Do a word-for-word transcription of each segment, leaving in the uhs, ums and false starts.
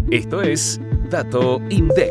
Esto es Dato INDEC.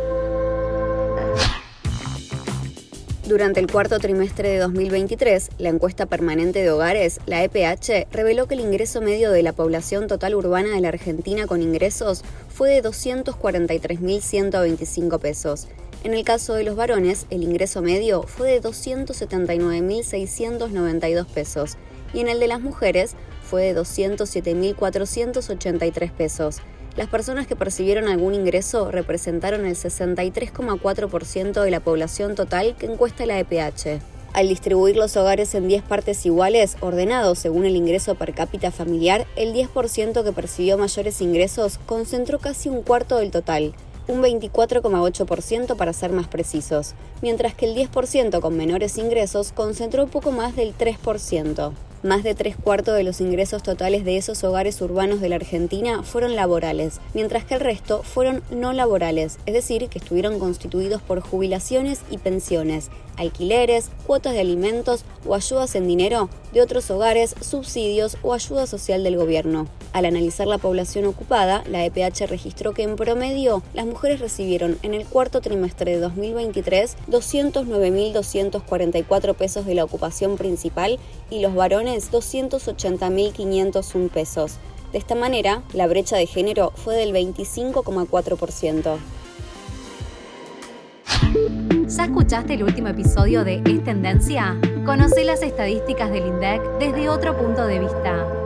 Durante el cuarto trimestre de dos mil veintitrés, la encuesta permanente de hogares, la E P H, reveló que el ingreso medio de la población total urbana de la Argentina con ingresos fue de doscientos cuarenta y tres mil ciento veinticinco pesos. En el caso de los varones, el ingreso medio fue de doscientos setenta y nueve mil seiscientos noventa y dos pesos y en el de las mujeres fue de doscientos siete mil cuatrocientos ochenta y tres pesos. Las personas que percibieron algún ingreso representaron el sesenta y tres coma cuatro por ciento de la población total que encuesta la E P H. Al distribuir los hogares en diez partes iguales, ordenados según el ingreso per cápita familiar, el diez por ciento que percibió mayores ingresos concentró casi un cuarto del total, un veinticuatro coma ocho por ciento para ser más precisos, mientras que el diez por ciento con menores ingresos concentró poco más del tres por ciento. Más de tres cuartos de los ingresos totales de esos hogares urbanos de la Argentina fueron laborales, mientras que el resto fueron no laborales, es decir, que estuvieron constituidos por jubilaciones y pensiones, alquileres, cuotas de alimentos o ayudas en dinero de otros hogares, subsidios o ayuda social del gobierno. Al analizar la población ocupada, la E P H registró que en promedio las mujeres recibieron en el cuarto trimestre de dos mil veintitrés doscientos nueve mil doscientos cuarenta y cuatro pesos de la ocupación principal y los varones doscientos ochenta mil quinientos uno pesos. De esta manera, la brecha de género fue del veinticinco coma cuatro por ciento. ¿Ya escuchaste el último episodio de Es Tendencia? Conoce las estadísticas del INDEC desde otro punto de vista.